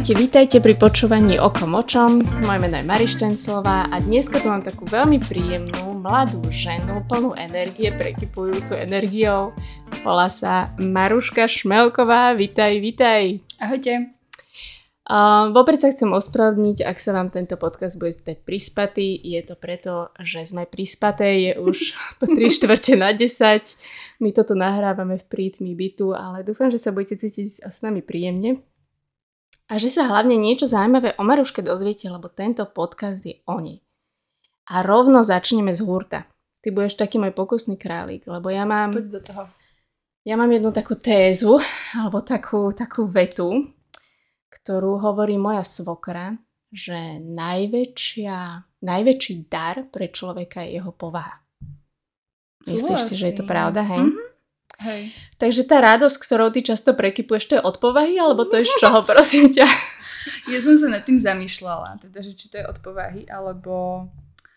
Vítajte pri počúvaní Okom očom. Moje meno je Mari Štenclová a dneska tu mám takú veľmi príjemnú, mladú ženu, plnú energie, prekypujúcu energiou. Volá sa Maruška Šmelková. Vítaj. Ahojte. Vopred sa chcem ospravedlniť, ak sa vám tento podcast bude zdať prispatý. Je to preto, že sme prispaté, je už po 3:45. My toto nahrávame v prítmi bytu, ale dúfam, že sa budete cítiť s nami príjemne. A že sa hlavne niečo zaujímavé o Maruške dozviete, lebo tento podcast je o nej. A rovno začneme z hurta. Ty budeš taký môj pokusný králik, lebo ja mám... Poď do toho. Ja mám jednu takú tézu, alebo takú vetu, ktorú hovorí moja svokra, že najväčší dar pre človeka je jeho povaha. Myslíš si, že je to pravda, hej? Mm-hmm. Hej. Takže tá radosť, ktorou ty často prekypuješ, to je od povahy, alebo to je z čoho, prosím ťa? Ja som sa nad tým zamýšľala, teda, že či to je od povahy, alebo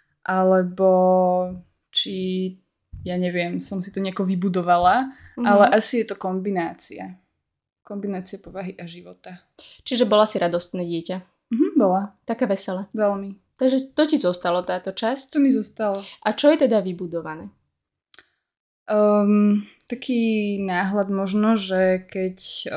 či, ja neviem, som si to nejako vybudovala, ale asi je to kombinácia. Kombinácia povahy a života. Čiže bola si radostné dieťa? Bola. Také veselé. Veľmi. Takže to ti zostalo, táto časť? To mi zostalo. A čo je teda vybudované? Taký náhľad možno, že keď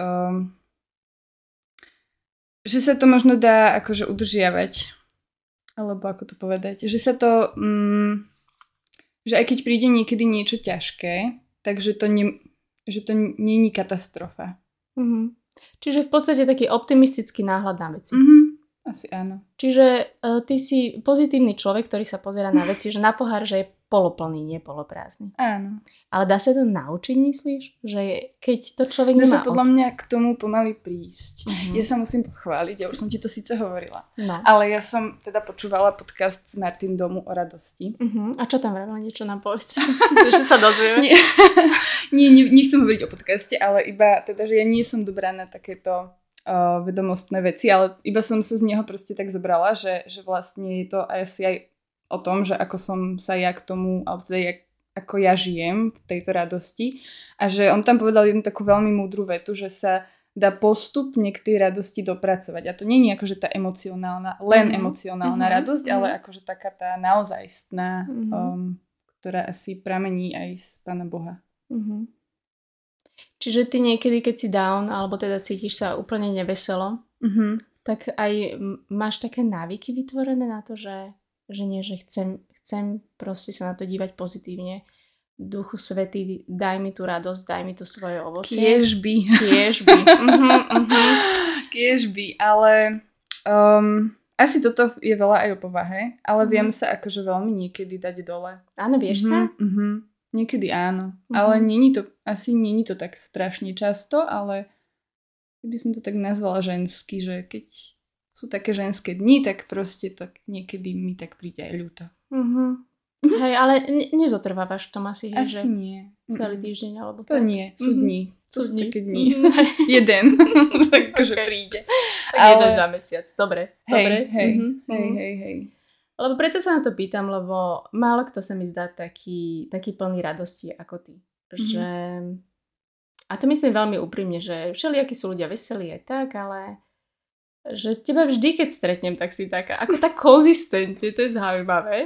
že sa to možno dá akože udržiavať, alebo ako to povedať, že sa to že aj keď príde niekedy niečo ťažké, takže to nie je katastrofa. Čiže v podstate taký optimistický náhľad na veci. Asi áno. Čiže ty si pozitívny človek, ktorý sa pozerá na veci, že na pohár, že je poloplný, nie poloprázdny. Áno. Ale dá sa to naučiť, myslíš? Že keď to človek dá nemá... sa podľa mňa k tomu pomaly prísť. Ja sa musím pochváliť, ja už som ti to síce hovorila. No. Ale ja som teda počúvala podcast s Martin Domu o radosti. A čo tam vravila? Niečo nám povedz? Že sa dozvieme. Nechcem hovoriť o podcaste, ale iba teda, že ja nie som dobrá na takéto vedomostné veci, ale iba som sa z neho proste tak zobrala, že vlastne je to asi aj o tom, že ako som sa ja k tomu, alebo teda ako ja žijem v tejto radosti. A že on tam povedal jednu takú veľmi múdru vetu, že sa dá postupne k tej radosti dopracovať. A to nie je akože tá emocionálna, emocionálna radosť, ale akože taká tá naozajstná, ktorá asi pramení aj z Pána Boha. Čiže ty niekedy, keď si down, alebo teda cítiš sa úplne neveselo, tak aj máš také návyky vytvorené na to, že nie, že chcem proste sa na to dívať pozitívne. Duchu Svätý, daj mi tú radosť, daj mi to svoje ovocie. Kiež by. Kiež by, ale asi toto je veľa aj o povahe, ale viem sa akože veľmi niekedy dať dole. Áno, vieš sa? Niekedy áno, ale asi není to tak strašne často, ale by som to tak nazvala žensky, že keď sú také ženské dni, tak proste tak niekedy mi tak príde aj ľúto. Hej, ale nezotrvávaš v tom asi, asi že nie. Celý týždeň, alebo to tak? Nie, sú dní. Sú dní. Také dni. Jeden. Takže príde. Tak jeden za mesiac, dobre. Hej. Lebo preto sa na to pýtam, lebo málo kto sa mi zdá taký plný radosti ako ty. Že... A to myslím veľmi úprimne, že všelijakí sú ľudia veselí aj tak, ale že teba vždy, keď stretnem, tak si taká, ako tak konzistentne, to je zaujímavé.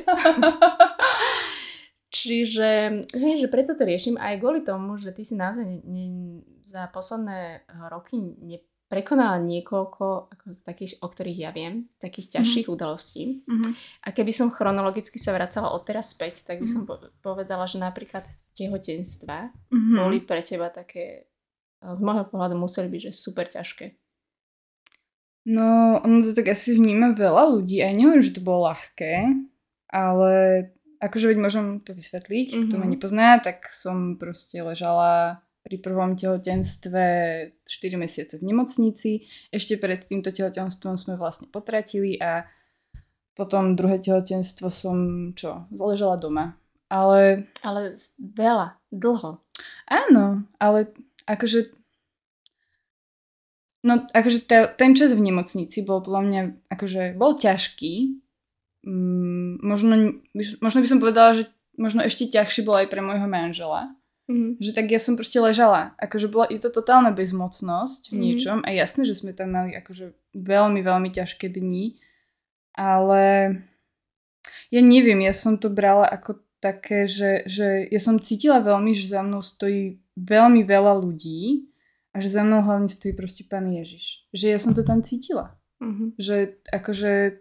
Čiže, že preto to riešim aj kvôli tomu, že ty si naozaj za posledné roky prekonala niekoľko, ako z takých, o ktorých ja viem, takých ťažších udalostí. A keby som chronologicky sa vracala odteraz späť, tak by som povedala, že napríklad tehotenstva boli pre teba také, z môjho pohľadu museli byť, že super ťažké. No, ono to tak asi vníma veľa ľudí. A nehovorím, že to bolo ľahké, ale akože veď môžem to vysvetliť. Kto ma nepozná, tak som proste ležala pri prvom tehotenstve 4 mesiace v nemocnici. Ešte pred týmto tehotenstvom sme vlastne potratili a potom druhé tehotenstvo som ležala doma. Ale veľa, dlho. Áno, ale akože ten čas v nemocnici bol podľa mňa, akože bol ťažký. Možno by som povedala, že možno ešte ťažší bol aj pre môjho manžela. Že tak ja som proste ležala. Akože je to totálna bezmocnosť v niečom a jasné, že sme tam mali akože veľmi, veľmi ťažké dni, ale ja neviem, ja som to brala ako také, že ja som cítila veľmi, že za mnou stojí veľmi veľa ľudí a že za mnou hlavne stojí proste Pán Ježiš. Že ja som to tam cítila. Že akože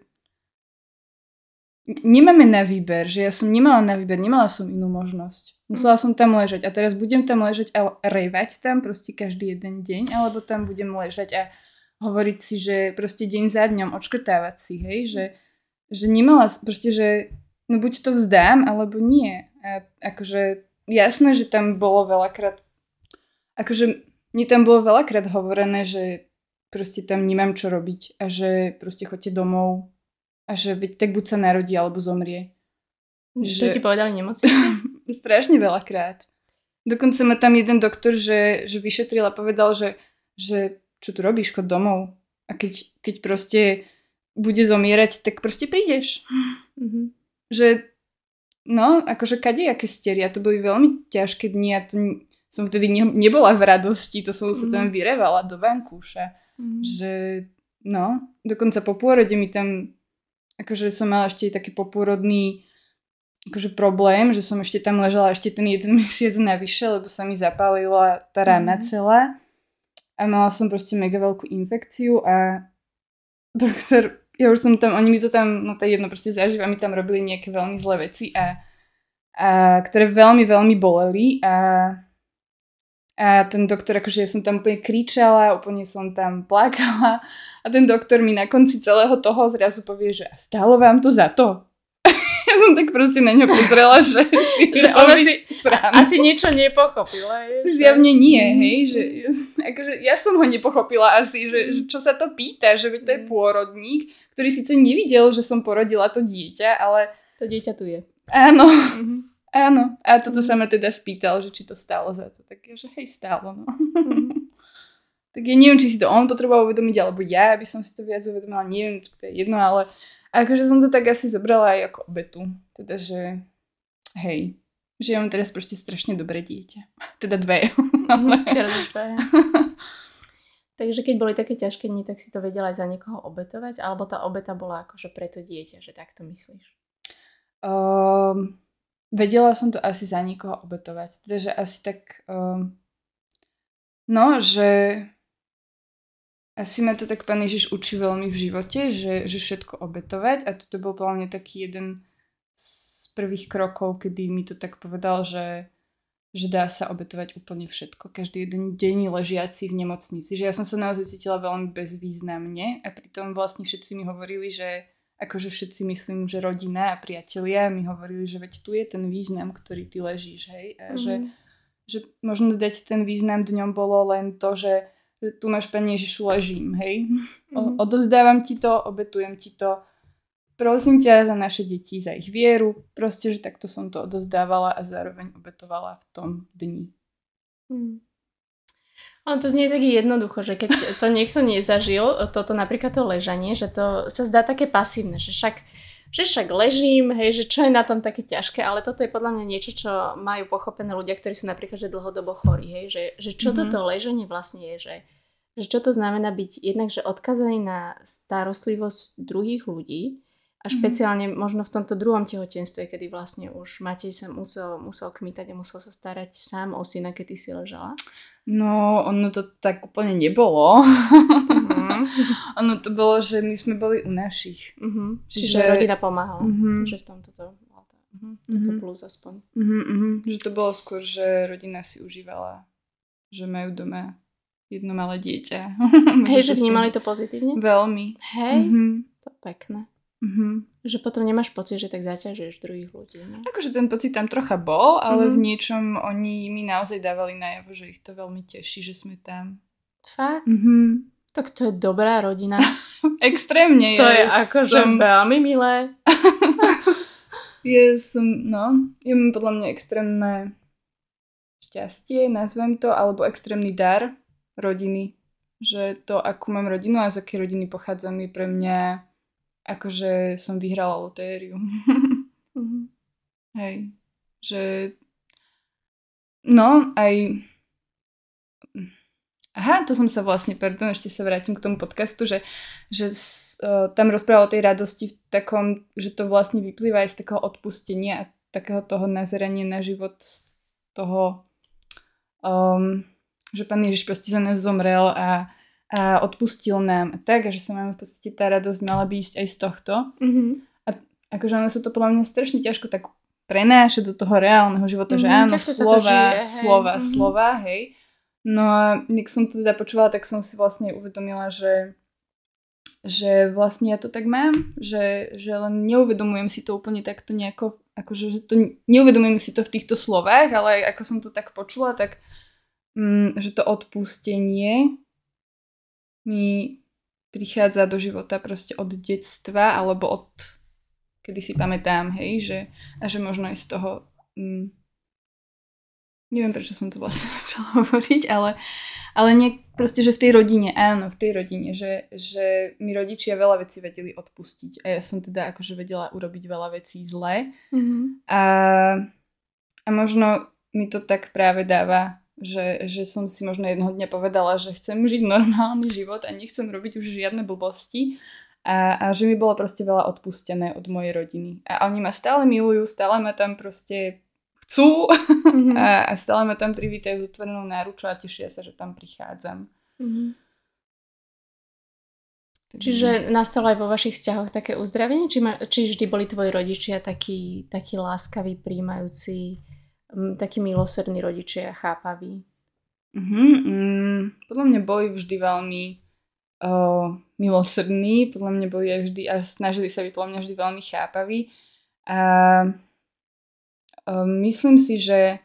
nemáme na výber, že ja som nemala na výber, nemala som inú možnosť. Musela som tam ležať a teraz budem tam ležať a rejvať tam proste každý jeden deň, alebo tam budem ležať a hovoriť si, že proste deň za dňom odškrtávať si, hej, že nemala, proste, že no buď to vzdám, alebo nie. A akože jasné, že tam bolo veľakrát, akože mne tam bolo veľakrát hovorené, že proste tam nemám čo robiť a že proste choďte domov a že tak buď sa narodí, alebo zomrie. Že ti povedali nemocnici? Strašne veľakrát. Dokonca ma tam jeden doktor, že vyšetril a povedal, že čo tu robíš, chod domov. A keď proste bude zomierať, tak proste prídeš. Že no, akože kadejaké steria. To boli veľmi ťažké dni a to som vtedy nebola v radosti, to som sa tam vyrevala do vankúša. Že no, dokonca po pôrode mi tam akože som mala ešte taký popôrodný akože problém, že som ešte tam ležala ešte ten 1 mesiac navyše, lebo sa mi zapálila tá rana celá a mala som proste mega veľkú infekciu a doktor, ja už som tam, oni mi to tam, no to je jedno, proste zažíva, mi tam robili nejaké veľmi zlé veci a ktoré veľmi, veľmi boleli a ten doktor, akože ja som tam úplne kričala, úplne som tam plakala a ten doktor mi na konci celého toho zrazu povie, že stálo vám to za to? Ja som tak proste na ňo pozrela, že si že ona asi niečo nepochopila. Si zjavne nie, hej, že akože ja som ho nepochopila asi, že čo sa to pýta, že to je pôrodník, ktorý síce nevidel, že som porodila to dieťa, ale to dieťa tu je. Áno. Áno, a toto sa ma teda spýtal, že či to stálo za to. Tak ja, že hej, stálo, no. Tak ja neviem, či si to on potreboval uvedomiť, alebo ja by som si to viac uvedomila, neviem, to je jedno, ale akože som to tak asi zobrala aj ako obetu. Teda, že hej, že ja mám teraz proste strašne dobré dieťa. Teda 2. Teraz už 2. Takže keď boli také ťažké dni, tak si to vedela aj za niekoho obetovať? Alebo tá obeta bola akože pre to dieťa, že tak to myslíš? Vedela som to asi za niekoho obetovať. Teda, že asi tak no, že asi ma to tak Pán Ježiš učí veľmi v živote, že všetko obetovať a toto bol podľa mňa taký jeden z prvých krokov, kedy mi to tak povedal, že dá sa obetovať úplne všetko. Každý jeden deň ležiaci v nemocnici. Že ja som sa naozaj cítila veľmi bezvýznamne a pritom vlastne všetci mi hovorili, že akože všetci myslím, že rodina a priatelia mi hovorili, že veď tu je ten význam, ktorý ty ležíš, hej. A že možno dať ten význam dňom bolo len to, že tu máš, Pane Ježišu, ležím, hej. Odovzdávam ti to, obetujem ti to. Prosím ťa za naše deti, za ich vieru. Proste, že takto som to odovzdávala a zároveň obetovala v tom dni. Ale to znie tak jednoducho, že keď to niekto nezažil, toto napríklad to ležanie, že to sa zdá také pasívne, že však ležím, hej, že čo je na tom také ťažké, ale toto je podľa mňa niečo, čo majú pochopené ľudia, ktorí sú napríklad že dlhodobo chorí, hej, že čo toto ležanie vlastne je, že čo to znamená byť jednak, že odkazaný na starostlivosť druhých ľudí a špeciálne možno v tomto druhom tehotenstve, kedy vlastne už Matej sa musel kmitať a musel sa starať sám o syna, keď ty si ležala. No, ono to tak úplne nebolo. Ono to bolo, že my sme boli u našich. Čiže rodina pomáhala. Že v tomto to bolo také plus aspoň. Že to bolo skôr, že rodina si užívala, že majú doma jedno malé dieťa. Hej, že vnímali to pozitívne? Veľmi. Hej, to pekné. Že potom nemáš pocit, že tak zaťažuješ druhých ľudí. Ne? Akože ten pocit tam trocha bol, ale v niečom oni mi naozaj dávali najavo, že ich to veľmi teší, že sme tam. Fakt? Tak to je dobrá rodina. Extrémne. To je akože veľmi milé. Ja mám podľa mňa extrémne šťastie, nazvem to, alebo extrémny dar rodiny. Že to, akú mám rodinu a z akej rodiny pochádzam, je pre mňa akože som vyhrala lotériu. Hej. Že no aj... Aha, to som sa vlastne, pardon, ešte sa vrátim k tomu podcastu, tam rozprávala o tej radosti v takom, že to vlastne vyplýva aj z takého odpustenia a takého toho nazerania na život z toho, že Pán Ježiš proste za nás zomrel a odpustil nám a tak, a že sa máme v podstate tá radosť mala by ísť aj z tohto. Mm-hmm. A akože ono sa to podľa mňa strašne ťažko tak prenáša do toho reálneho života, že áno, slova, hej. No a keď som to teda počúvala, tak som si vlastne uvedomila, že vlastne ja to tak mám, že len neuvedomujem si to úplne takto nejako, akože že to neuvedomujem si to v týchto slovách, ale ako som to tak počula, tak že to odpustenie mi prichádza do života proste od detstva, alebo od kedy si pamätám, hej, že možno aj z toho neviem, prečo som to vlastne začala hovoriť, ale proste, že v tej rodine, áno, že mi rodičia veľa vecí vedeli odpustiť a ja som teda akože vedela urobiť veľa vecí zle. Mm-hmm. A možno mi to tak práve dáva, že som si možno jednoho dňa povedala, že chcem žiť normálny život a nechcem robiť už žiadne blbosti a že mi bolo proste veľa odpustené od mojej rodiny. A oni ma stále milujú, stále ma tam proste chcú a stále ma tam privítajú s otvorenou náručou a tešia sa, že tam prichádzam. Mm-hmm. Čiže nastalo aj vo vašich vzťahoch také uzdravenie? Či vždy boli tvoji rodičia takí láskaví, príjmajúci, takí milosrdní rodičia, chápaví? Podľa mňa boli vždy veľmi milosrdní, podľa mňa boli aj vždy a snažili sa byť podľa mňa vždy veľmi chápaví a myslím si, že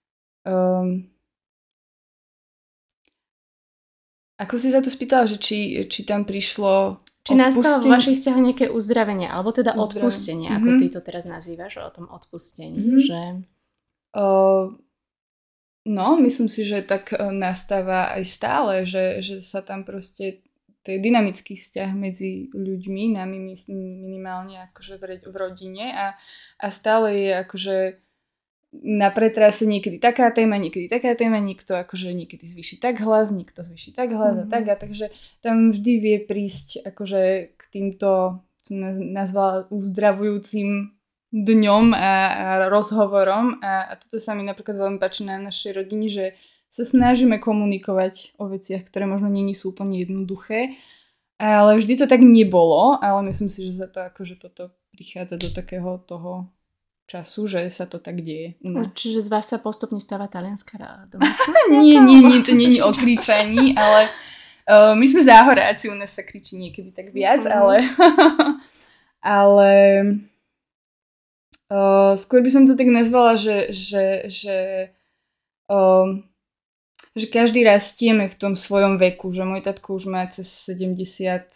ako si sa to spýtala, že či tam prišlo či nastalo vo vašich vzťahoch nejaké uzdravenie, alebo teda odpustenie, ako ty to teraz nazývaš, o tom odpustení, že... No, myslím si, že tak nastáva aj stále, že sa tam proste to je dynamický vzťah medzi ľuďmi, nami minimálne akože v rodine a stále je akože na pretrase niekedy taká téma, niekto akože niekedy zvýši tak hlas, niekto zvýši tak hlas a tak, a takže tam vždy vie prísť akože k týmto, som nazvala uzdravujúcim dňom a rozhovorom a toto sa mi napríklad veľmi páči na našej rodine, že sa snažíme komunikovať o veciach, ktoré možno nie sú úplne jednoduché, ale vždy to tak nebolo, ale myslím si, že za to akože toto prichádza do takého toho času, že sa to tak deje u nás. Čiže z vás sa postupne stáva talianská domácnosť? Nie, to nie je o kričaní, ale my sme záhoráci, u nás sa kričí niekedy tak viac, ale skôr by som to tak nazvala, že každý rastieme v tom svojom veku, že môj tatko už má cez 70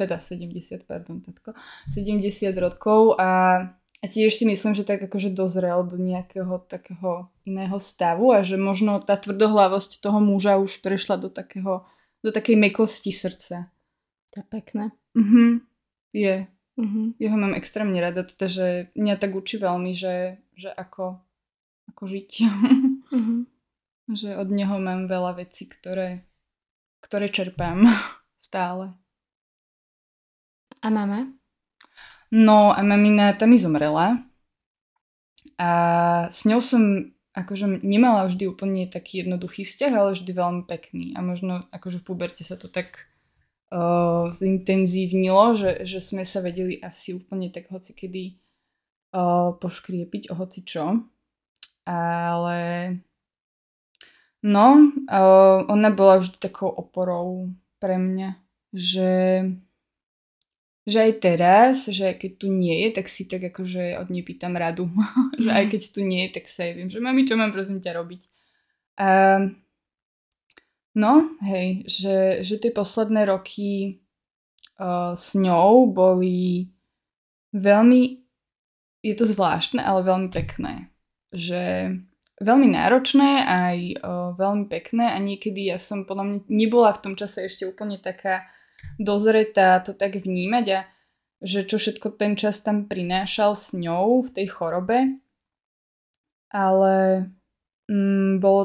rokov a tiež si myslím, že tak akože dozrel do nejakého takého iného stavu a že možno tá tvrdohlavosť toho muža už prešla do takej mäkkosti srdca. To je pekné. Je. Jeho mám extrémne rada, teda, že mňa tak učí veľmi, že ako žiť. Že od neho mám veľa vecí, ktoré čerpám stále. A mama? No a mamina tam mi zomrela a s ňou som akože nemala vždy úplne taký jednoduchý vzťah, ale vždy veľmi pekný a možno akože v puberte sa to tak zintenzívnilo, že sme sa vedeli asi úplne tak hocikedy poškriepiť o hocičo, ale no, ona bola vždy takou oporou pre mňa, že aj teraz, že keď tu nie je, tak si tak akože od nej pýtam radu. Že aj keď tu nie je, tak sa jej viem, že mami, čo mám prosím ťa robiť. No, hej, že tie posledné roky s ňou boli veľmi, je to zvláštne, ale veľmi pekné. Že veľmi náročné, aj veľmi pekné a niekedy ja som podľa mňa nebola v tom čase ešte úplne taká dozretá to tak vnímať a že čo všetko ten čas tam prinášal s ňou v tej chorobe. Ale bolo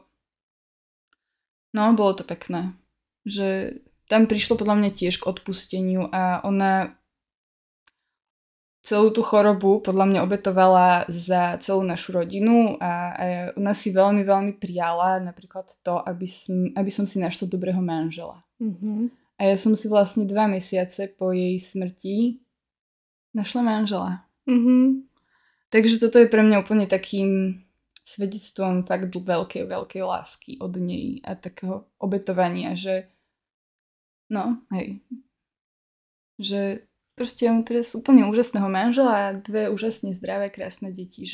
to pekné. Že tam prišlo podľa mňa tiež k odpusteniu a ona celú tú chorobu podľa mňa obetovala za celú našu rodinu a ona si veľmi, veľmi prijala napríklad to, aby som si našla dobrého manžela. Mm-hmm. A ja som si vlastne 2 mesiace po jej smrti našla manžela. Mm-hmm. Takže toto je pre mňa úplne takým svedectvom fakt veľkej, veľkej lásky od nej a takého obetovania, že že proste ja mám teraz úplne úžasného manžela a 2 úžasne zdravé, krásne deti,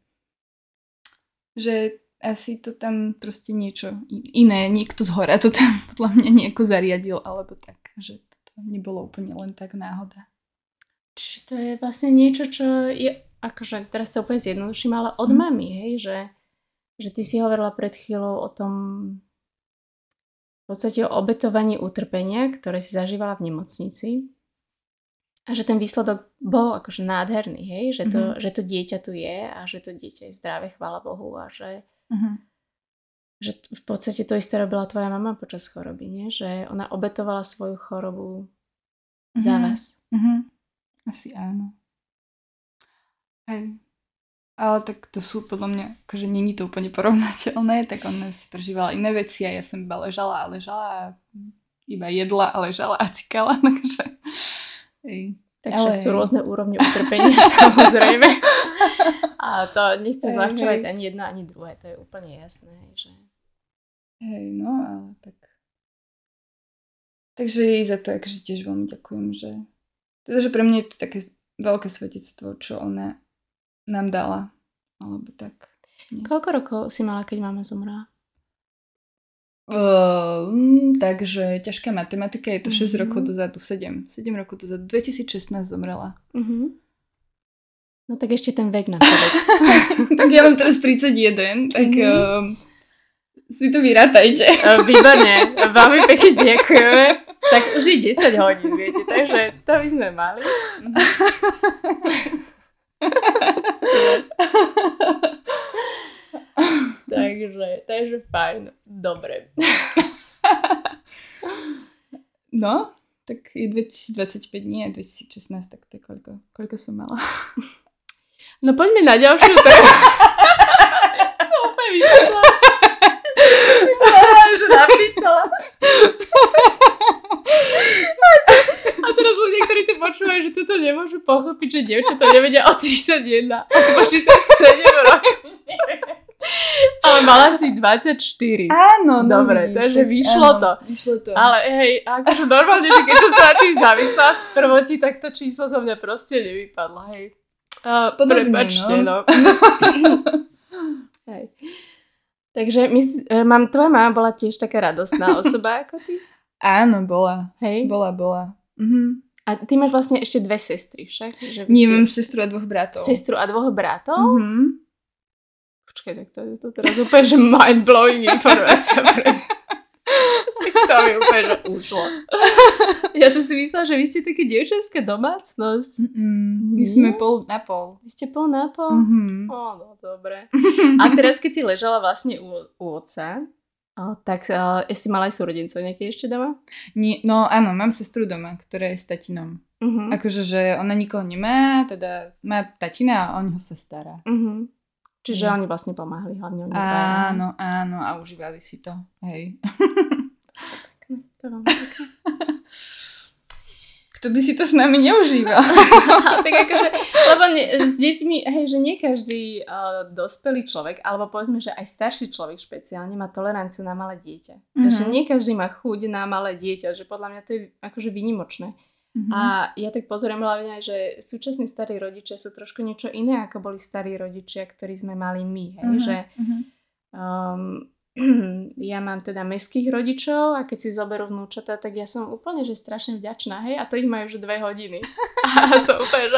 že asi to tam proste niečo iné, niekto zhora to tam podľa mňa nejako zariadil, alebo tak, že to nebolo úplne len tak náhoda. Čiže to je vlastne niečo, čo je, akože teraz to úplne zjednoduším, ale od mami, hej, že ty si hovorila pred chvíľou o tom v podstate o obetovaní utrpenia, ktoré si zažívala v nemocnici. A že ten výsledok bol akože nádherný, hej? Že to dieťa tu je a že to dieťa je zdravé, chvála Bohu. A že v podstate to isté robila tvoja mama počas choroby, nie? Že ona obetovala svoju chorobu za vás. Asi áno. Hej. Ale tak to sú podľa mňa, akože není to úplne porovnateľné, tak ona si prežívala iné veci a ja som iba ležala a iba jedla a ležala a cikala, takže... Takže sú rôzne úrovne utrpenia, samozrejme. A to nechcem zľahčovať ani jedno, ani druhé, to je úplne jasné. Že... Hej, no ale tak... Takže jej za to akože tiež veľmi ďakujem, že... Teda, že pre mňa je to také veľké svedectvo, čo ona nám dala, alebo tak. Nie. Koľko rokov si mala, keď mama zomrela? Takže ťažká matematika, je to 6 rokov dozadu, 7 rokov dozadu, 2016 zomrela. No tak ešte ten vek na povedz. Tak ja mám teraz 31, tak si to vyrátajte. Výborne, veľmi pekne ďakujeme. Tak už je 10 hodín, viete, takže to by sme mali. takže fajn, dobre. No, tak je 2025 nie, 2016, tak to je koľko som mala. No poďme na ďalšiu tému. Ja som úplne vypadla. Že napísala. A teraz ľudia, ktorí to počúvajú, že toto nemôžu pochopiť, že dievčatá nevedia o 31 a si počítať 7 rokov. Ale mala si 24. Áno, dobre, takže vyšlo to. Ale hej, akože normálne, že keď som sa na tým zamyslela z prvoti, tak to číslo zo mňa proste nevypadlo, hej. Prepáčte, no. Hej. Takže tvoja mama bola tiež taká radostná osoba ako ty? Áno, bola. Hej? Bola. A ty máš vlastne ešte 2 sestry však? Že nie, mám sestru a 2 bratov. Sestru a 2 bratov? Počkaj, tak to je to teraz úplne, že mind-blowing informácia pre mňa. To mi úplne, že ušlo. Ja som si myslela, že vy ste také dievčenská domácnosť. My sme pol na pol. Vy ste pol na pol? No, dobre. A teraz, keď si ležala vlastne u otca, tak si mala aj súrodencov nejaké ešte doma? Nie, no áno, mám sestru doma, ktorá je s tatinom. Akože, že ona nikoho nemá, teda má tatina a o neho sa stará. Čiže oni vlastne pomáhali, hlavne oni dvaja. Áno, a užívali si to, hej. To vám také. Kto by si to s nami neužíval? Tak akože, lebo s deťmi, hej, že nie každý dospelý človek, alebo povedzme, že aj starší človek špeciálne má toleranciu na malé dieťa. Že nie každý má chuť na malé dieťa, že podľa mňa to je akože výnimočné. A ja tak pozorujem hlavne, že súčasní starí rodičia sú trošku niečo iné, ako boli starí rodičia, ktorí sme mali my. Hej? Že, ja mám teda mestských rodičov a keď si zoberú vnúčatá, tak ja som úplne, že strašne vďačná. Hej? A to ich majú už 2 hodiny. A som úplne, že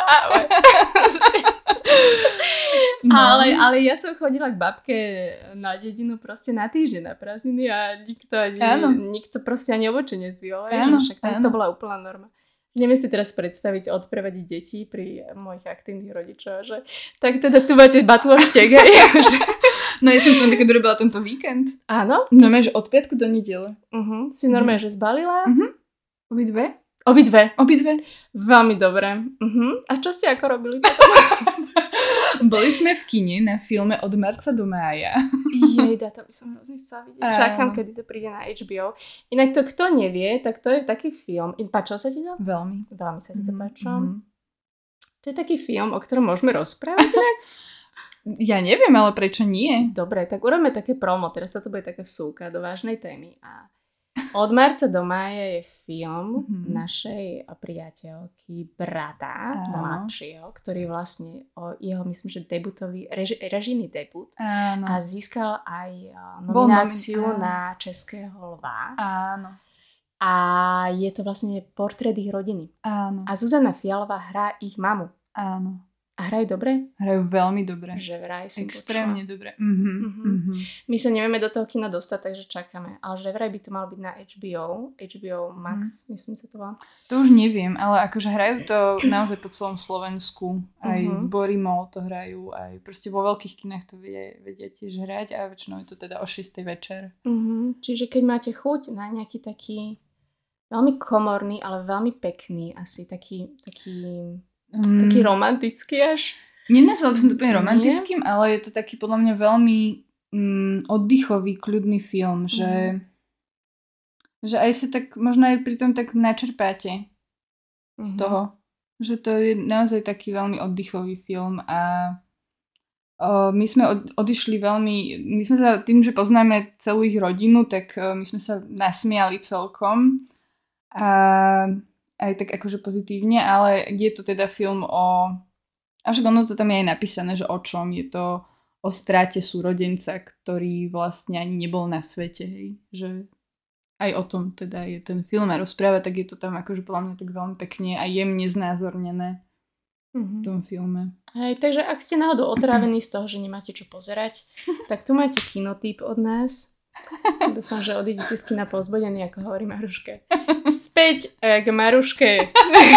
No. Ale ja som chodila k babke na dedinu proste na týždeň na prázdniny a nikto proste ani obočie nezdvihol. Však to bola úplná norma. Neviem si teraz predstaviť odprevadiť deti pri mojich aktívnych rodičoch, že tak teda tu máte batôštek. No ja som to také dorobila tento víkend. Áno? Normálne, že od piatku do nedele. Si normálne, že zbalila? Obidve? Obidve? Veľmi dobre. A čo ste ako robili potom? Boli sme v kine na filme Od marca do mája. Jejda, to by som hrozne chcela vidieť. Čakám, kedy to príde na HBO. Inak to, kto nevie, tak to je taký film. Páčilo sa ti to? Veľmi. Veľmi sa ti to páčilo. To je taký film, o ktorom môžeme rozprávať. Ja neviem, ale prečo nie? Dobre, tak urobíme také promo. Teraz toto bude také vsúka do vážnej témy. A Od marca do mája je film našej priateľky brata, mladšieho, ktorý vlastne jeho, myslím, že debutový, režijný debut. Áno. A získal aj nomináciu na Českého lva. Áno. A je to vlastne portrét ich rodiny. Áno. A Zuzana Fialová hrá ich mamu. Áno. A hrajú dobre? Hrajú veľmi dobre. Že vraj som extrémne dobre. My sa nevieme do toho kina dostať, takže čakáme. Ale že vraj by to malo byť na HBO Max, myslím sa to volá. To už neviem, ale akože hrajú to naozaj po celom Slovensku. Aj v Borimol to hrajú, aj proste vo veľkých kinách to vedia tiež hrať a väčšinou je to teda o 6. večer. Čiže keď máte chuť na nejaký taký veľmi komorný, ale veľmi pekný, asi taký romantický až. Nenazval by som to úplne romantickým, ale je to taký podľa mňa veľmi oddychový, kľudný film, že aj sa tak, možno aj pri tom tak načerpáte z toho. Že to je naozaj taký veľmi oddychový film a my sme odišli my sme sa tým, že poznáme celú ich rodinu, tak my sme sa nasmiali celkom a aj tak akože pozitívne, ale je to teda film až ono to tam je aj napísané, že o čom je to o stráte súrodenca, ktorý vlastne ani nebol na svete, hej. Že aj o tom teda je ten film a rozpráva, tak je to tam akože podľa mňa tak veľmi pekne a jemne znázornené v tom filme. Hej, takže ak ste náhodou otrávení z toho, že nemáte čo pozerať, tak tu máte kinotip od nás. Dúfam, že odídete z kina povzbudení, ako hovorí Maruška. Späť k Maruške.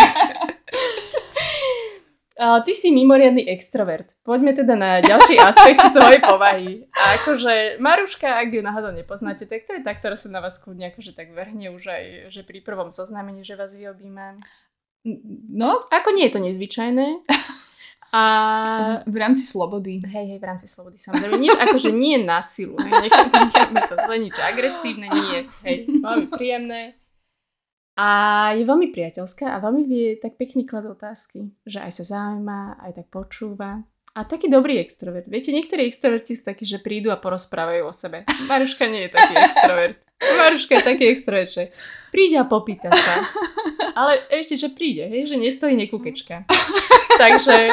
Ty si mimoriadny extrovert. Poďme teda na ďalší aspekt tvojej povahy. A akože Maruška, ak ju náhodou nepoznáte, tak to je tá, ktorá sa na vás kľudne akože tak vrhne už aj, že pri prvom zoznámení, že vás vyobíma. No? Ako nie je to nezvyčajné. A v rámci slobody. Hej, v rámci slobody, samozrejme. Nič, akože nie na silu. Nechápme sa, to je nič agresívne, nie. Hej, veľmi príjemné. A je veľmi priateľská a veľmi vie tak pekne kladť otázky. Že aj sa zaujíma, aj tak počúva. A taký dobrý extrovert. Viete, niektorí extroverti sú takí, že prídu a porozprávajú o sebe. Maruška nie je taký extrovert. Maruška je taký extrovert, že príde a popýta sa. Ale ešte, že príde, hej, že nestojí nekúkečka. Takže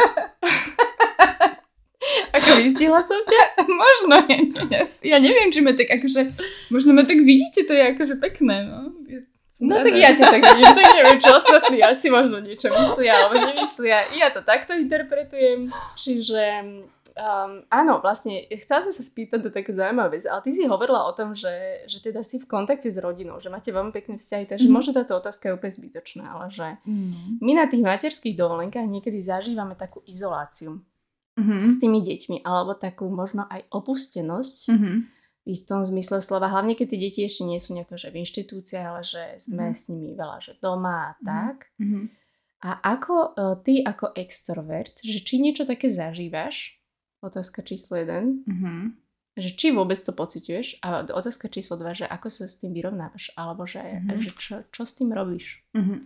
ako vystihla som ťa? Možno, ja neviem, či ma tak akože, možno ma tak vidíte, to je akože pekné, no. Tak ja ťa tak vidím, tak neviem, čo ostatní asi možno niečo myslia, alebo nemyslia. Ja to takto interpretujem, čiže áno, vlastne chcela som sa spýtať do takú zaujímavú vec, ale ty si hovorila o tom, že teda si v kontakte s rodinou, že máte veľmi pekné vzťahy, takže možno táto otázka je úplne zbytočná, ale že my na tých materských dovolenkách niekedy zažívame takú izoláciu s tými deťmi, alebo takú možno aj opustenosť v istom zmysle slova, hlavne keď tie deti ešte nie sú nejako že v inštitúciách, ale že sme s nimi veľa že doma a tak. A ako ty ako extrovert, že či niečo také zažívaš? Otázka číslo 1. Že či vôbec to pociťuješ? A otázka číslo 2, že ako sa s tým vyrovnávaš? Alebo že čo s tým robíš?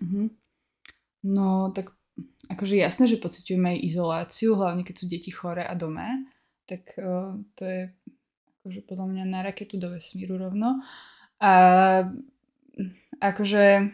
No tak akože jasné, že pociťujeme aj izoláciu, hlavne keď sú deti choré a doma. Tak to je akože podľa mňa na raketu do vesmíru rovno. A akože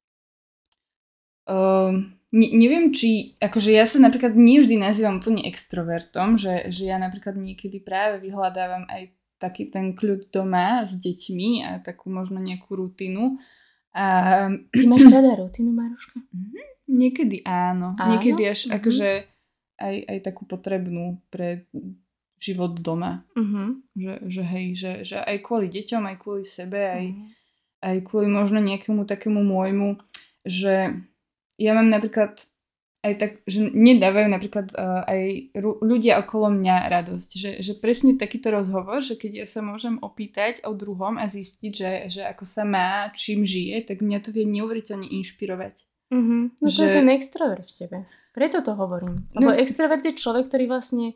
neviem, či akože ja sa napríklad nie vždy nazývam úplne extrovertom, že ja napríklad niekedy práve vyhľadávam aj taký ten kľud doma s deťmi a takú možno nejakú rutinu. Ty máš rada rutinu, Maruška? Niekedy áno. Niekedy až akože aj takú potrebnú pre život doma. Že hej, že aj kvôli deťom, aj kvôli sebe, aj kvôli možno nejakému takému môjmu, že ja mám napríklad aj tak, že nedávajú napríklad aj ľudia okolo mňa radosť. Že presne takýto rozhovor, že keď ja sa môžem opýtať o druhom a zistiť, že ako sa má, čím žije, tak mňa to vie neuveriteľne inšpirovať. No to je ten extrovert v tebe. Preto to hovorím. Lebo extrovert je človek, ktorý vlastne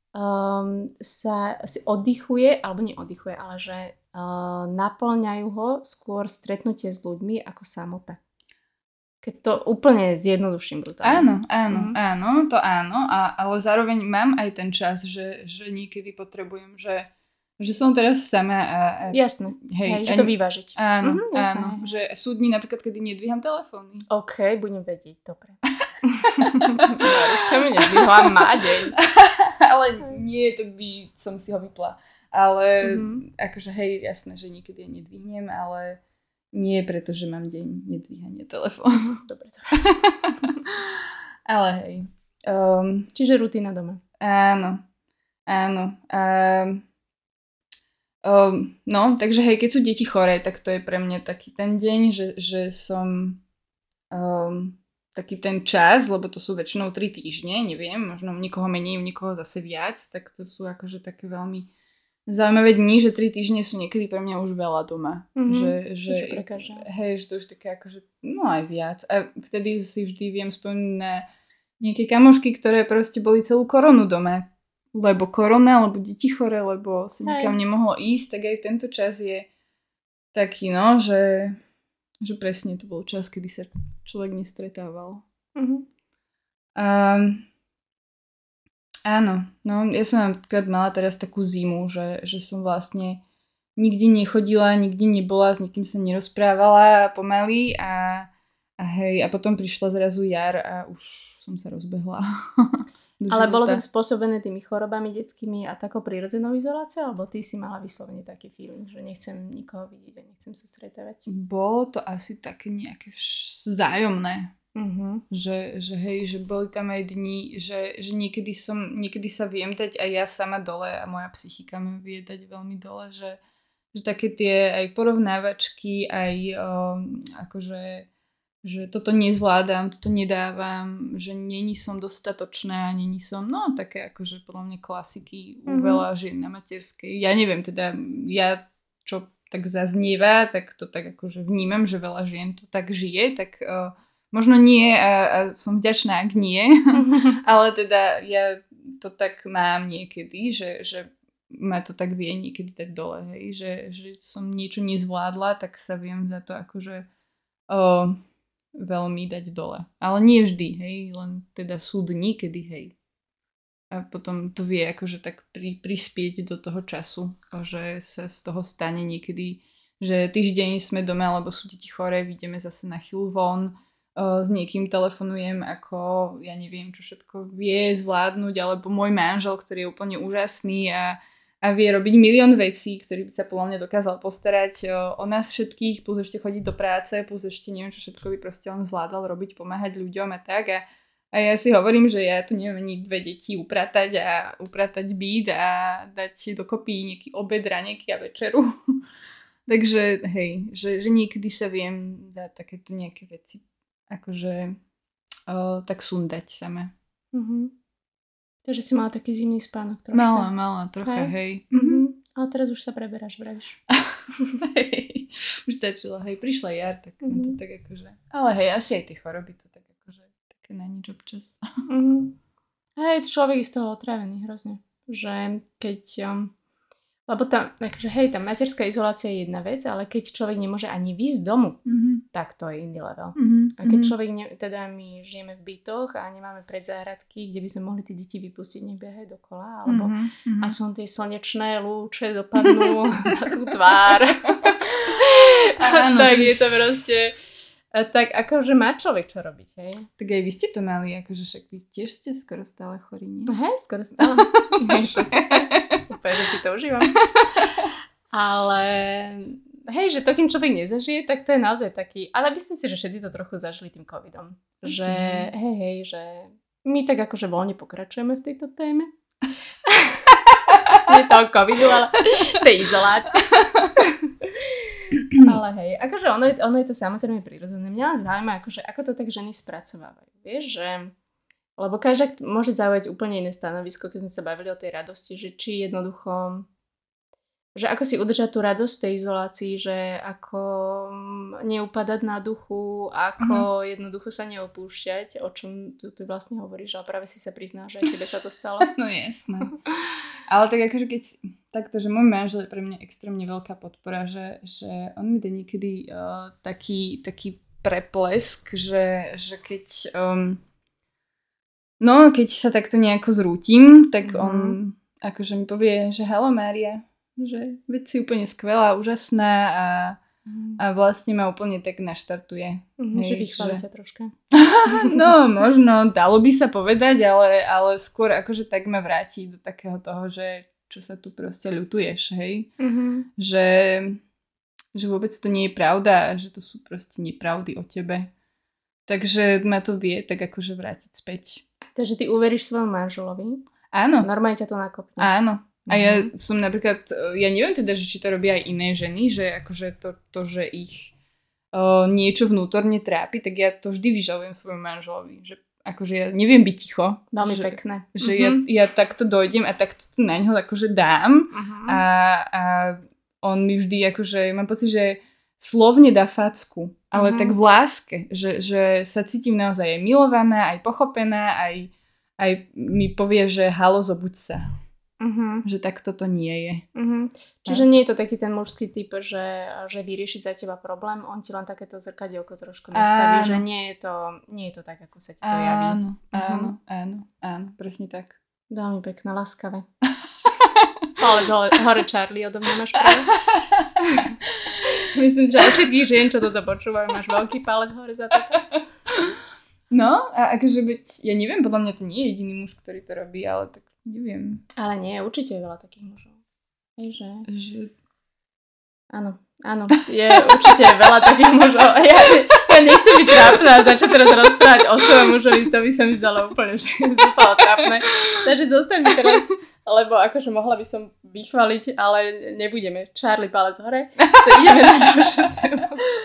sa si oddychuje, alebo neoddychuje, ale že naplňajú ho skôr stretnutie s ľuďmi ako samota. Keď to úplne zjednoduším brutálne. Áno, to áno, ale zároveň mám aj ten čas, že niekedy potrebujem, že som teraz sama a jasné, hej, že to vyvážiť. Áno, áno, že sú dní napríklad, kedy nedvíham telefóny. OK, budem vedieť, dobre. Maruška mi nedvíhala má deň. Ale nie, tak by som si ho vypla. Ale akože hej, jasné, že niekedy ja nedvihnem, ale nie preto, že mám deň nedvíhania telefónu. Dobre. Ale hej. Čiže rutina doma. Áno. No, takže hej, keď sú deti choré, tak to je pre mňa taký ten deň, že som taký ten čas, lebo to sú väčšinou 3 týždne, neviem, možno u niekoho menej, u niekoho zase viac, tak to sú akože také veľmi zaujímavé dni, že 3 týždne sú niekedy pre mňa už veľa doma. Že pre každého. Hej, že to už také akože, no aj viac. A vtedy si vždy viem spomenúť na nejaké kamošky, ktoré proste boli celú koronu doma. Lebo korona, lebo deti chore, lebo sa nikam nemohlo ísť, tak aj tento čas je taký, no, že presne to bol čas, kedy sa človek nestretával. Áno, no ja som napríklad mala teraz takú zimu, že som vlastne nikdy nechodila, nikdy nebola, s nikým sa nerozprávala pomaly a hej, a potom prišla zrazu jar a už som sa rozbehla. Ale bolo to spôsobené tými chorobami detskými a takou prírodzenou izoláciou, alebo ty si mala vyslovene taký feeling, že nechcem nikoho vidieť a nechcem sa stretávať? Bolo to asi také nejaké vzájomné. Že hej, že boli tam aj dni, že niekedy sa viem dať aj ja sama dole a moja psychika mi vie dať veľmi dole, že také tie aj porovnávačky, aj akože že toto nezvládam, toto nedávam, že není som dostatočná, není som, no také akože podľa mňa klasiky u veľa žien na materskej. Ja neviem, teda ja čo tak zaznieva, tak to tak akože vnímam, že veľa žien to tak žije, tak možno nie a som vďačná, ak nie, ale teda ja to tak mám niekedy, že ma to tak vie niekedy tak dole, hej, že som niečo nezvládla, tak sa viem za to akože veľmi dať dole. Ale nie vždy, hej, len teda sú dni, kedy hej. A potom to vie akože tak prispieť do toho času, že sa z toho stane niekedy, že týždeň sme doma, lebo sú deti choré, ideme zase na chvíľu von, s niekým telefonujem, ako ja neviem, čo všetko vie zvládnuť, alebo môj manžel, ktorý je úplne úžasný a vie robiť milión vecí, ktorý by sa podľa mňa dokázal postarať o nás všetkých, plus ešte chodiť do práce, plus ešte neviem, čo všetko by proste on zvládal robiť, pomáhať ľuďom a tak. A ja si hovorím, že ja tu neviem ani 2 deti upratať byt a dať dokopy nejaký obed, raňajky a večeru. Takže hej, že niekedy sa viem dať takéto nejaké veci akože tak sundať sama. Takže si mala taký zimný spánok troška. Mala trocha, hej. Ale teraz už sa preberáš, vravíš. Hej, už stačilo, hej, prišla jar, tak to tak akože. Ale hej, asi aj tie choroby to tak akože také na nič občas. Hej, človek je z toho otrávený hrozne. Že keď lebo tam, akože hej, tá materská izolácia je jedna vec, ale keď človek nemôže ani výjsť z domu, tak to je iný level. A keď človek, teda my žijeme v bytoch a nemáme predzáhradky, kde by sme mohli tie deti vypustiť, nebiehať dokola, alebo aspoň tie slnečné lúče dopadnú na tú tvár. Tak je to proste... Tak akože má človek čo robiť, hej? Tak aj vy ste to mali, akože však vy tiež ste skoro stále chorí, nie? Hej, skoro stále. Úplne, že si to užívam. Ale hej, že to, kým človek nezažije, tak to je naozaj taký... Ale myslím si, že všetci to trochu zažili tým covidom. Že hej, že my tak akože voľne pokračujeme v tejto téme. Nie toho covidu, ale tej izolácie. Ale hej, akože ono je to samozrejme prirodzené. Mňa len zaujíma, akože, ako to tak ženy spracovávajú. Vieš, že Lebo každá môže zaujať úplne iné stanovisko, keď sme sa bavili o tej radosti, že či jednoducho, že ako si udržať tú radosť v tej izolácii, že ako neupadať na duchu, ako jednoducho sa neopúšťať, o čom tu vlastne hovoríš, ale práve si sa priznáš, že aj tebe sa to stalo. No jasné. Ale tak akože keď takto, že môj manžel je pre mňa extrémne veľká podpora, že on mi dá niekedy taký preplesk, že keď keď sa takto nejako zrútim, tak on akože mi povie, že halo Mária, že veď si úplne skvelá, úžasná a vlastne ma úplne tak naštartuje. Že vychváli ťa troška. No, možno, dalo by sa povedať, ale skôr akože tak ma vráti do takého toho, že čo sa tu proste ľutuješ, hej? Že vôbec to nie je pravda, že to sú proste nepravdy o tebe. Takže ma to vie tak akože vrátiť späť. Takže ty uveríš svojmu manželovi? Áno. Normálne ťa to nakopne. Áno. A ja som napríklad, ja neviem teda, že či to robia aj iné ženy, že akože to že ich niečo vnútorne trápi, tak ja to vždy vyžalujem svojmu manželovi, že akože ja neviem byť ticho. Veľmi pekné. Že ja takto dojdem a takto to na ňo akože dám a on mi vždy akože, mám pocit, že slovne dá facku, ale tak v láske, že sa cítim naozaj aj milovaná, aj pochopená, aj mi povie, že halo, zobuď sa. Že takto to nie je. Čiže nie je to taký ten mužský typ, že vyrieši za teba problém, on ti len takéto zrkadielko trošku nastaví, že nie je to tak, ako sa ti to javí. Áno, presne tak. Veľmi pekné, láskavé. Ale hore Charlie, odo mňa máš práve. Myslím, že od všetkých žien, čo toto počúvajú, máš veľký palec hore za toto. No, a akože ja neviem, podľa mňa to nie je jediný muž, ktorý to robí, ale tak neviem. Ale nie, určite je veľa takých mužov. Že... Áno, je určite veľa takých mužov. A ja nechcem byť trápna a začať teraz rozprávať o svojom mužovi, to by sa mi zdalo úplne, že zúfalo trápne. Takže zostaň mi teraz, lebo akože mohla by som vychváliť, ale nebudeme. Charlie, palec hore. To ideme na ďalšiu tému.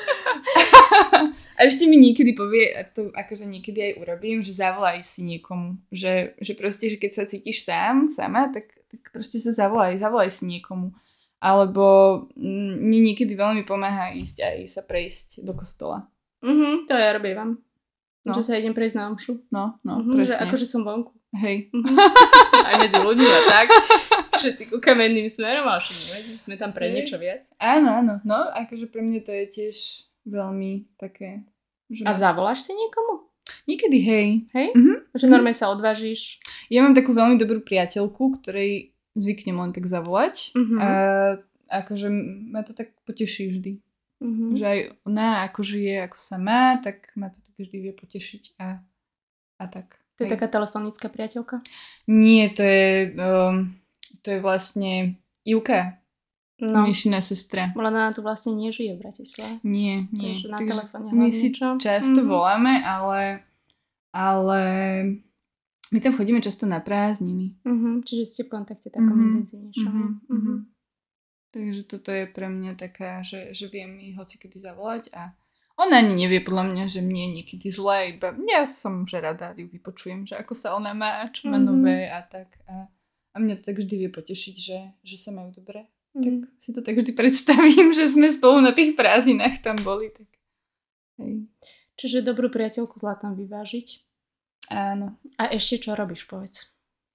A ešte mi niekedy povie, a to akože niekedy aj urobím, že zavolaj si niekomu. Že proste, že keď sa cítiš sama, tak proste sa zavolaj si niekomu. Alebo mne niekedy veľmi pomáha ísť aj sa prejsť do kostola. To ja robím. No. Že sa idem prejsť na omšu. No, presne. Že akože som vonku. Hej. Aj medzi ľuďmi a tak. Všetci kúkame jedným smerom, ale všetci sme tam pre niečo viac. Áno. No, akože pre mňa to je tiež veľmi také... A zavoláš si niekomu? Niekedy, hej. Hej? Že normálne sa odvážiš? Ja mám takú veľmi dobrú priateľku, ktorej zvyknem len tak zavolať. A akože ma to tak poteší vždy. Že aj ona akože je ako sa má, tak ma to tak vždy vie potešiť a tak. To je taká telefonická priateľka? Nie, to je vlastne Ivka. No. Myšina sestra. Len ona tu vlastne nežije v Bratislave. Nie. Takže na telefóne my si často voláme, ale my tam chodíme často na prázdniny. Čiže ste v kontakte takom intenzívnejšom. Takže toto je pre mňa taká, že viem mi hocikedy zavolať a ona ani nevie podľa mňa, že mne je niekedy zle, iba ja som že rada ju vypočujem, že ako sa ona má, čo má nové a tak. A mňa to tak vždy vie potešiť, že sa majú dobre. Tak si to tak vždy predstavím, že sme spolu na tých prázdninách tam boli. Tak. Hej. Čiže dobrú priateľku zlatám vyvážiť. Áno. A ešte čo robíš, povedz?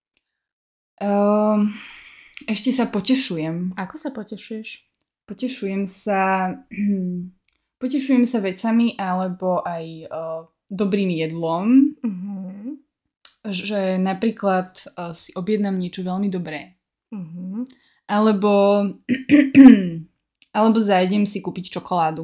Ešte sa potešujem. Ako sa potešuješ? Potešujem sa vecami alebo aj dobrým jedlom. Že napríklad si objednám niečo veľmi dobré. Alebo zajdem si kúpiť čokoládu.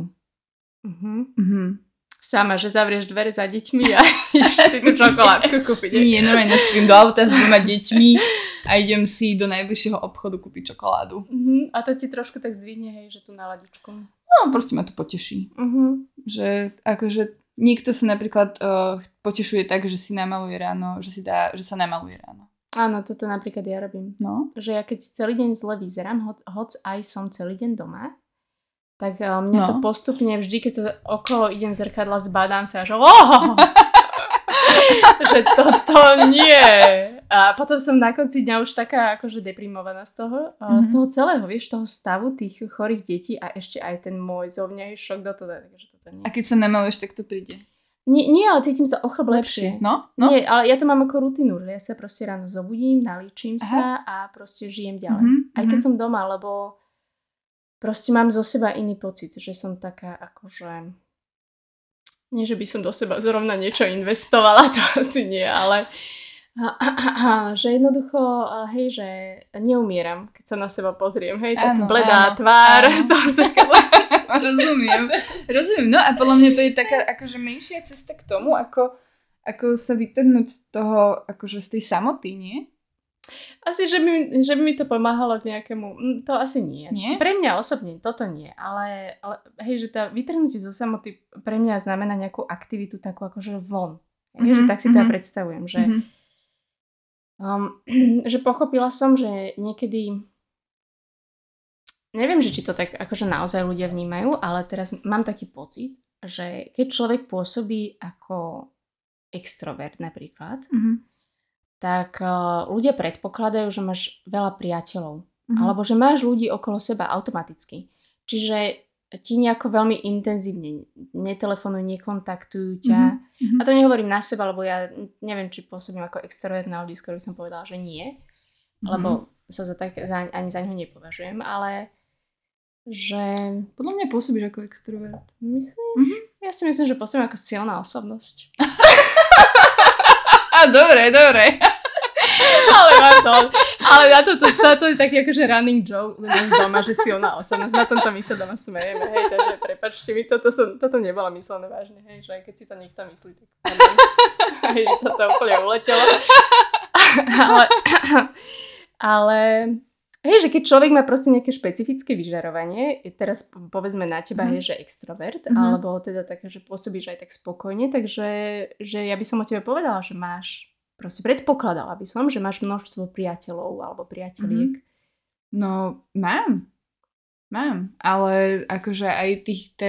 Sama, že zavrieš dvere za deťmi a ideš si tú čokoládku kúpiť. Nie, normálne nastavím do auta s 2 deťmi a idem si do najbližšieho obchodu kúpiť čokoládu. A to ti trošku tak zdvihne, hej, že tu náladičku. No, proste ma to poteší. Že akože niekto sa napríklad potešuje tak, že si namaluje ráno, že sa namaluje ráno. Áno, toto napríklad ja robím. No. Že ja keď celý deň zle vyzerám, hoc aj som celý deň doma, tak mňa to postupne vždy, keď sa okolo idem zrkadla, zbadám sa, že že toto nie. A potom som na konci dňa už taká akože deprimovaná z toho celého, vieš, toho stavu tých chorých detí a ešte aj ten môj zovňajší šok do toho, takže toto nie. A keď sa namaluješ, tak to príde? Nie, ale cítim sa o chleb lepšie. No? Nie, ale ja to mám ako rutinu, že ja sa proste ráno zobudím, nalíčim sa a proste žijem ďalej. Aj keď som doma, lebo proste mám zo seba iný pocit, že som taká akože... Nie, že by som do seba zrovna niečo investovala, to asi nie, ale že jednoducho, hej, že neumieram, keď sa na seba pozriem, hej, tá bledá tvár z toho zrkadla. Rozumiem, no a podľa mňa to je taká akože menšia cesta k tomu, ako sa vytrhnúť z toho, akože z tej samoty, nie? Asi, že by mi to pomáhalo k nejakému... To asi nie. Pre mňa osobne toto nie. Ale hej, že tá vytrhnutie zo samoty pre mňa znamená nejakú aktivitu takú akože von. Že tak si to ja predstavujem. Že, že pochopila som, že niekedy... Neviem, že či to tak akože naozaj ľudia vnímajú, ale teraz mám taký pocit, že keď človek pôsobí ako extrovert napríklad, tak ľudia predpokladajú, že máš veľa priateľov. Alebo že máš ľudí okolo seba automaticky. Čiže ti nejako veľmi intenzívne netelefonujú, nekontaktujú ťa. A to nehovorím na seba, lebo ja neviem, či pôsobím ako extrovert na ľudí, skôr by som povedala, že nie. Lebo sa ani za ňo nepovažujem, ale že... Podľa mňa pôsobíš ako extrovert. Myslíš? Ja si myslím, že pôsobím ako silná osobnosť. Dobre. Ale na to je taký akože running joke u nás doma, že silná osobnosť. Na tomto my sa doma smejeme, hej, takže prepáčte mi, toto nebolo myslené vážne, hej, že aj keď si to niekto myslí, tak hej, toto úplne uletelo. Ale hej, že keď človek má proste nejaké špecifické vyžarovanie, teraz povedzme na teba, hej, že extrovert, alebo teda také, že pôsobíš aj tak spokojne, takže že ja by som o tebe povedala, že máš, proste predpokladala by som, že máš množstvo priateľov alebo priateľiek. No, mám, ale akože aj tých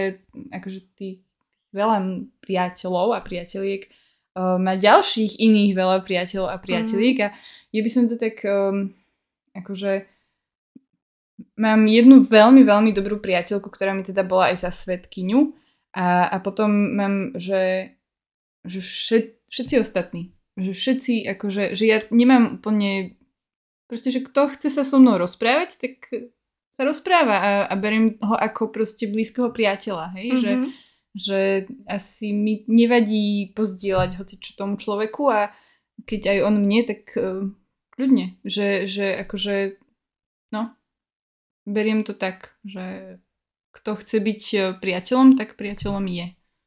veľa priateľov a priateľiek má ďalších iných veľa priateľov a priateľiek a ja by som to tak akože mám jednu veľmi, veľmi dobrú priateľku, ktorá mi teda bola aj za svedkyňu a potom mám, že všetci ostatní, že všetci akože, že ja nemám úplne proste, že kto chce sa so mnou rozprávať, tak sa rozpráva a beriem ho ako proste blízkeho priateľa, hej, že asi mi nevadí pozdieľať hocičo tomu človeku a keď aj on mne, tak ľudne, že akože no, beriem to tak, že kto chce byť priateľom, tak priateľom je.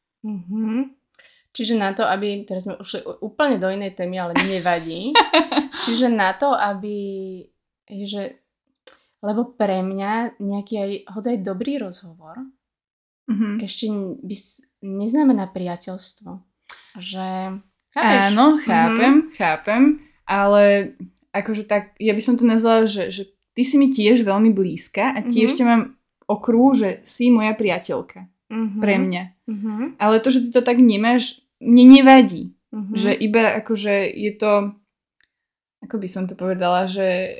Čiže na to, aby, teraz sme ušli úplne do inej témy, ale nevadí. Čiže na to, aby, že, lebo pre mňa nejaký aj, hoď aj dobrý rozhovor, ešte neznamená priateľstvo. Že, chápeš? Áno, chápem, ale akože tak, ja by som to nazvala, že ty si mi tiež veľmi blízka a tiež ťa mám okruh, že si moja priateľka. Pre mňa. Ale to, že ty to tak nemáš, mne nevadí. Že iba akože je to, ako by som to povedala, že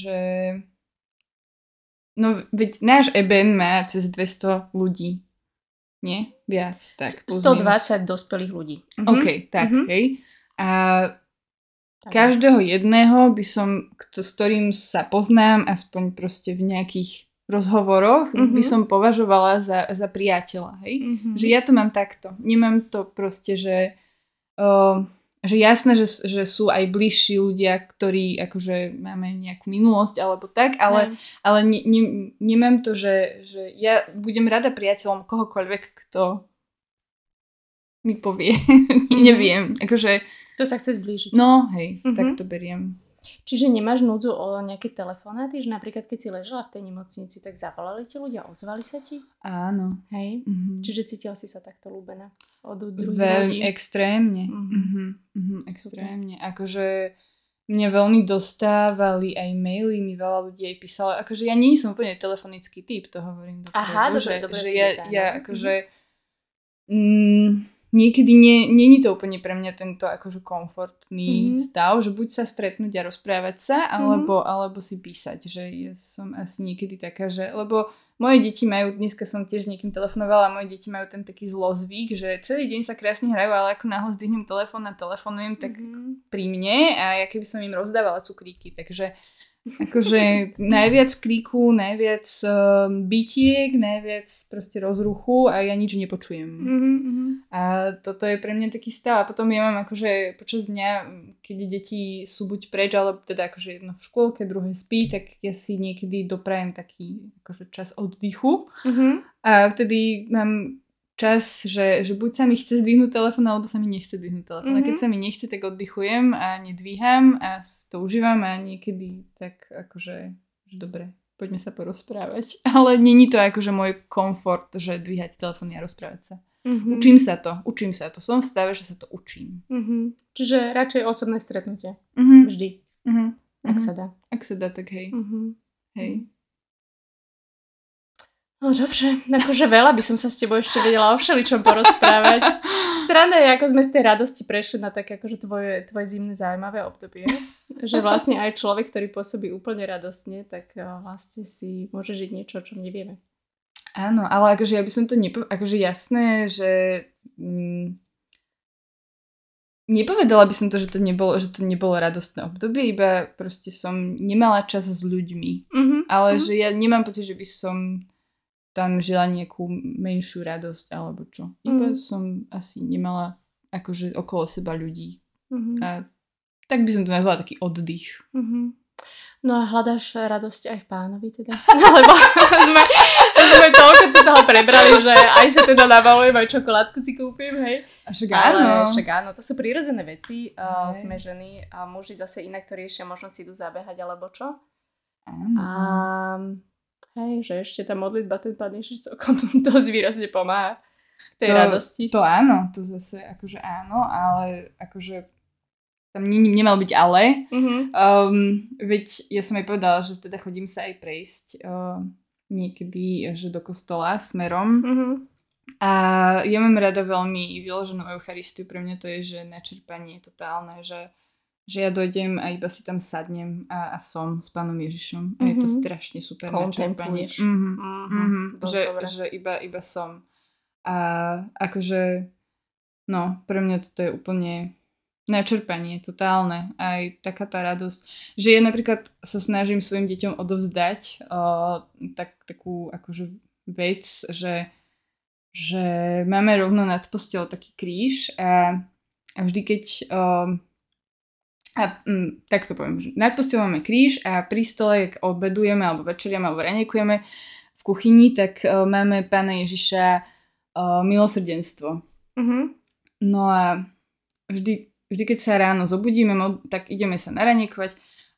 no veď náš Eben má cez 200 ľudí. Nie? Viac. Tak, 120 dospelých ľudí. OK, tak, hej. A každého jedného by som, s ktorým sa poznám, aspoň proste v nejakých rozhovoroch, by som považovala za priateľa, hej? Že ja to mám takto. Nemám to proste, že jasné, že sú aj bližší ľudia, ktorí akože máme nejakú minulosť alebo tak, ale nemám to, že ja budem rada priateľom kohokoľvek, kto mi povie. Neviem. Akože to sa chce zblížiť. No, hej, tak to beriem. Čiže nemáš núdzu o nejaké telefonáty, že napríklad keď si ležela v tej nemocnici, tak zavolali ti ľudia, ozvali sa ti? Áno. Hej? Čiže cítila si sa takto ľúbená od druhých ľudí? Extrémne. Extrémne. Akože mňa veľmi dostávali aj maily, mi veľa ľudí aj písalo. Akože ja nie som úplne telefonický typ, to hovorím. Aha, dobre. Že ja akože niekedy nie je to úplne pre mňa tento akože komfortný stav, že buď sa stretnúť a rozprávať sa, alebo si písať, že ja som asi niekedy taká, že, lebo moje deti majú, dneska som tiež s niekým telefonovala, moje deti majú ten taký zlozvyk, že celý deň sa krásne hrajú, ale ako náhle zdvihnem telefón a telefonujem, tak pri mne a ja keby som im rozdávala cukríky, takže akože najviac kríku, najviac bytiek, najviac proste rozruchu a ja nič nepočujem. A toto je pre mňa taký stav. A potom ja mám akože počas dňa, keď deti sú buď preč, alebo teda akože jedno v škôlke, druhé spí, tak ja si niekedy doprajem taký akože čas oddychu. A vtedy mám čas, že buď sa mi chce zdvihnúť telefón, alebo sa mi nechce zdvihnúť telefón. A keď sa mi nechce, tak oddychujem a nedvíham a to užívam a niekedy tak akože, že dobre, poďme sa porozprávať. Ale není to akože môj komfort, že dvíhať telefón a rozprávať sa. Učím sa to. Som v stave, že sa to učím. Čiže radšej osobné stretnutie. Vždy. Ak sa dá. Ak sa dá, tak hej. Hej. No dobře, akože veľa by som sa s tebou ešte vedela o všeličom porozprávať. Sranda je, ako sme z tej radosti prešli na také akože tvoje zimné zaujímavé obdobie. Že vlastne aj človek, ktorý pôsobí úplne radostne, tak vlastne si môže žiť niečo, o čom nevieme. Áno, ale akože ja by som to akože jasné, že nepovedala by som to, že to nebolo radostné obdobie, iba proste som nemala čas s ľuďmi. Ale že ja nemám pocit, že by som tam žila nejakú menšiu radosť alebo čo. Iba som asi nemala akože okolo seba ľudí. A tak by som to nazvala taký oddych. No a hľadáš radosť aj v Pánovi teda? Lebo sme toľko toho prebrali, že aj sa teda nabalujem, aj čokoládku si kúpim, hej. Však áno, to sú prírodzené veci. Sme ženy a muži zase inak to riešia, možno si idú zabehať alebo čo. Áno. Hej, že ešte tá modlitba, ten Pán Ježiš celkom dosť výrazne pomáha tej radosti. To áno, to zase akože áno, ale akože tam nemal byť ale. Veď ja som aj povedala, že teda chodím sa aj prejsť niekedy že do kostola smerom. A ja mám rada veľmi vyloženú Eucharistiu. Pre mňa to je, že načerpanie totálne, že ja dojdem a iba si tam sadnem a som s Pánom Ježišom. A je to strašne super načerpanie. Že iba som. A akože no, pre mňa toto je úplne načerpanie, totálne. Aj taká tá radosť. Že ja napríklad sa snažím svojim deťom odovzdať takú akože vec, že máme rovno nad postelou taký kríž a vždy keď tak to poviem, že nad postelou máme kríž a pri stole, ak obedujeme alebo večeriame alebo raňajkujeme v kuchyni, tak máme Pána Ježiša milosrdenstvo. No a vždy keď sa ráno zobudíme, tak ideme sa naraňajkovať.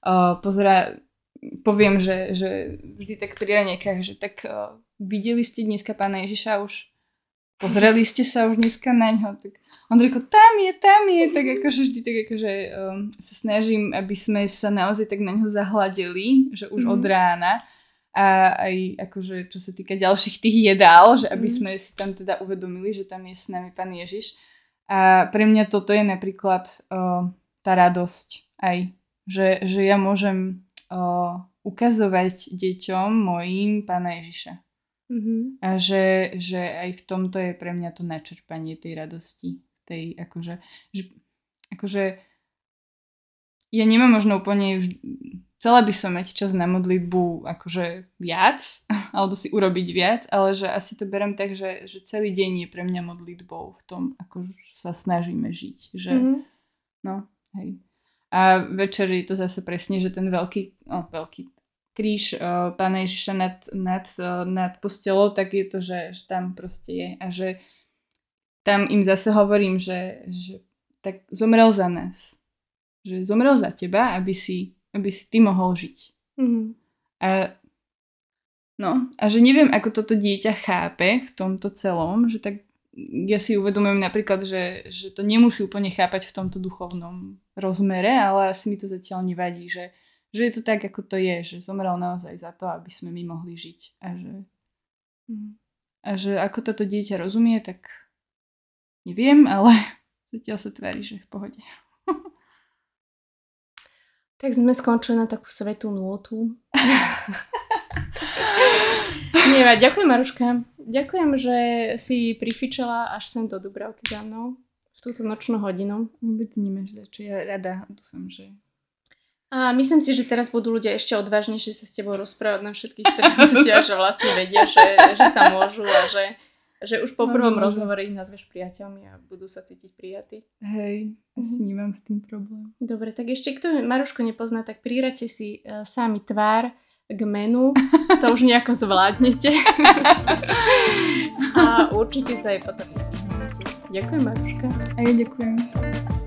Poviem, že vždy tak pri raňajkách, že tak videli ste dneska Pána Ježiša už? Pozreli ste sa už dneska na ňo? Tak Ondrejko, tam je, tak akože vždy tak akože sa snažím, aby sme sa naozaj tak na ňo zahladili, že už od rána a aj akože čo sa týka ďalších tých jedál, že aby sme si tam teda uvedomili, že tam je s nami Pán Ježiš. A pre mňa toto je napríklad tá radosť aj, že ja môžem ukazovať deťom mojim Pána Ježiša. A že aj v tomto je pre mňa to načerpanie tej radosti. Tej akože ja nemám možno úplne chcela by som mať čas na modlitbu akože viac, alebo si urobiť viac, ale že asi to berem tak, že celý deň je pre mňa modlitbou v tom, ako sa snažíme žiť. Že no, hej. A večer je to zase presne, že ten veľký kríž Pána Ježiša nad postelou, tak je to, že tam proste je. A že tam im zase hovorím, že tak zomrel za nás. Že zomrel za teba, aby si ty mohol žiť. A že neviem, ako toto dieťa chápe v tomto celom, že tak ja si uvedomujem napríklad, že to nemusí úplne chápať v tomto duchovnom rozmere, ale asi mi to zatiaľ nevadí, že je to tak, ako to je, že zomrel naozaj za to, aby sme my mohli žiť. A že ako toto dieťa rozumie, tak neviem, ale zatiaľ sa tvári, že v pohode. Tak sme skončili na takú svetú nôtu. Nie, ďakujem, Maruška. Ďakujem, že si prifičala až sem do Dubravky za mnou v túto nočnú hodinu. Vôbec nemáš za čo. Ja rada dúfam, že... A myslím si, že teraz budú ľudia ešte odvážnejšie sa s tebou rozprávať na všetkých stretnutiach, že vlastne vedia, že sa môžu a že už po prvom rozhovore ich nazveš priateľmi a budú sa cítiť prijatí. Hej, asi nemám s tým problém. Dobre, tak ešte kto Marušku nepozná, tak priradte si sami tvár k menu, to už nejako zvládnete. A určite sa jej potom nevyhnete. Ďakujem, Maruška. A ja ďakujem.